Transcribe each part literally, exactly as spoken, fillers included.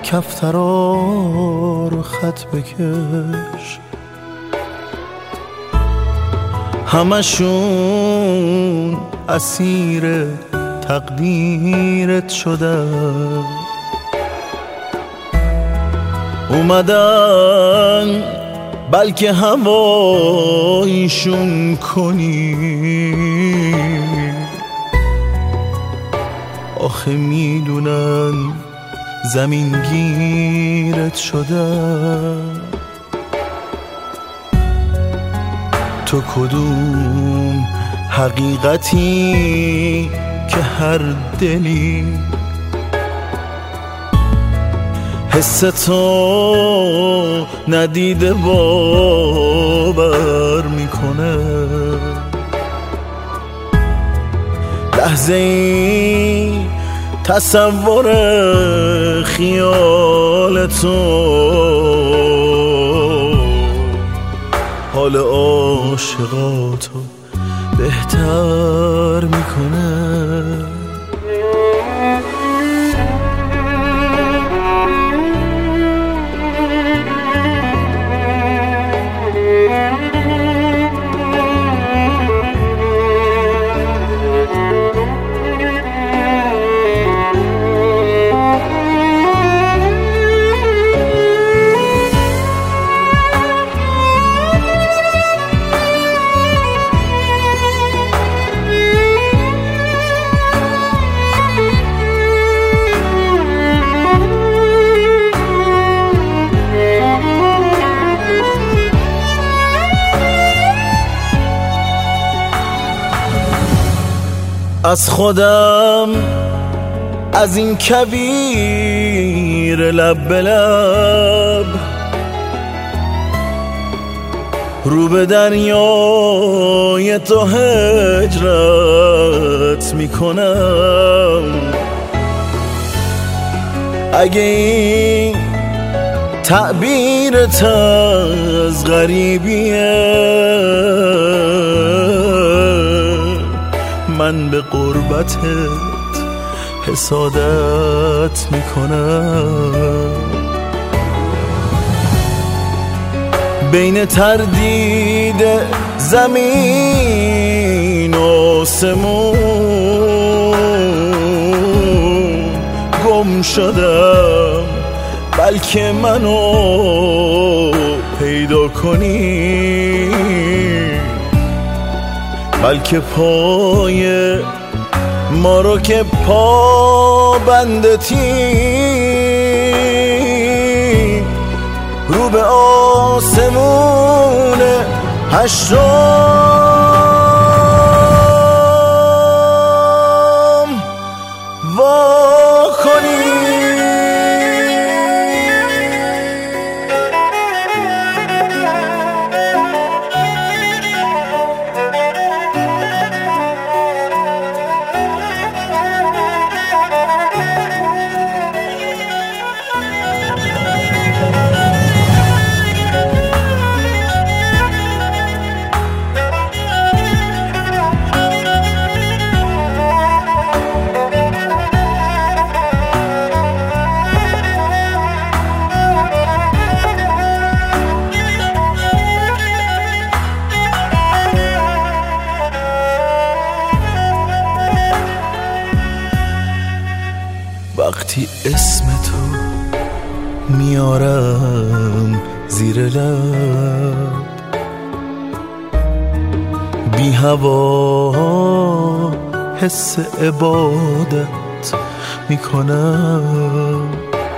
کفترا رو خط بکش، همشون اسیر تقدیرت شدن، اومدن بلکه هوایشون کنی، آخه میدونن زمین گیرت شدن. تو کدوم حقیقتی که هر دلی حس تو ندیده باور میکنه، لحظه ای تصور خیال تو حال عاشقاتو بهتر میکنه. از خودم از این کویر لب به لب رو به دریای تو هجرت میکنم. اگه این تعبیرت از غریبیه، من به قربتت حسادت میکنم. بین تردید زمین و سمون گم شدم، بلکه منو پیدا کنی، بلکه پای ما رو که پا بندتی رو به آسمون هشتم وا کنی. وقتی اسم تو میارم زیر لب، بی هوا حس عبادت میکنم.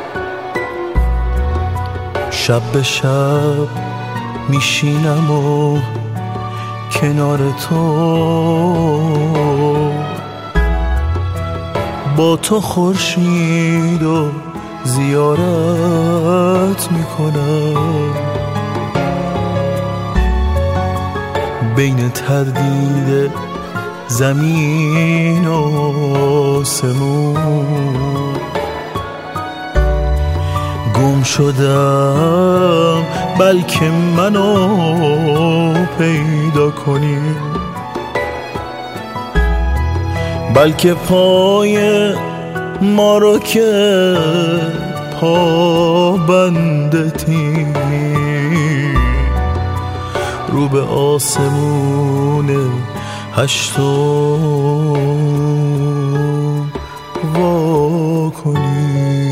شب به شب میشینم و کنار تو، با تو خورشید و زیارت میکنم. بین تردید زمین و آسمون گم شدم، بلکه منو پیدا کنی، بلکه پای ما رو که پابندتی، رو به آسمون هشتم وا کنی.